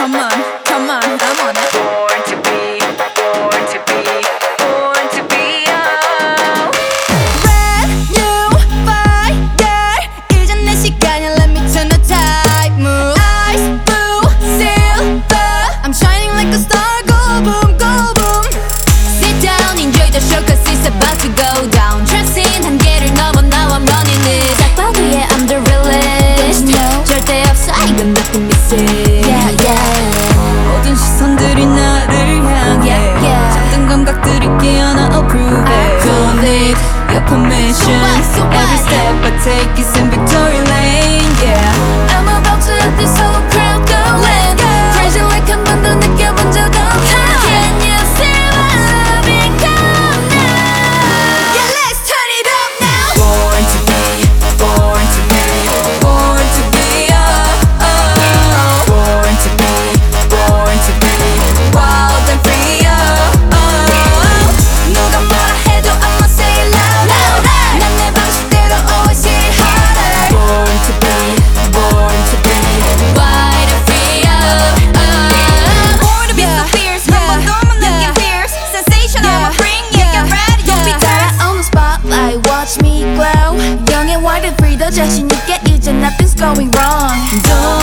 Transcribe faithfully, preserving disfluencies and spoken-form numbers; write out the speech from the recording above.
Come on, come on, I'm on it. Born to be, born to be, born to be oh. Brand new fire. 이젠 내 시간이야. Let me turn the tide. Move. Ice blue silver. I'm shining like a star. Go boom, go boom. Sit down, enjoy the show 'cause it's about to go down. Dressing 한계를 넘어 now I'm running it. 짝방 위에 I'm the realest. No. 절대 없어 이건 nothing missing. Yeah, yeah. 모든 시선들이 나를 향해. Yeah, yeah. 작던 감각들이 깨어나 approve it. Don't need your permission. So why, so why? Every step I take is in victory lane. Yeah. I'm about to let this whole crowd go. Let go. Crazy like 한 번도 느껴본 적 없어. Can you see my loving come now? Yeah, let's turn it up now. Born to be, born to be, born to be oh, oh. Born to be, born to be, wild and free oh, oh. 누가 뭐라 해도 I'ma say it louder. 난 내 방식대로 always hit it harder. Born to be, born to be, Wide and free, oh, oh. Born to be so fierce. 한 번 더 못 느낀 fierce. Sensation I'ma bring you. Get ready, don't be tired. On the spotlight, watch me glow. Young and wide and free, 더 자신 있게 이제 nothing's going wrong. don't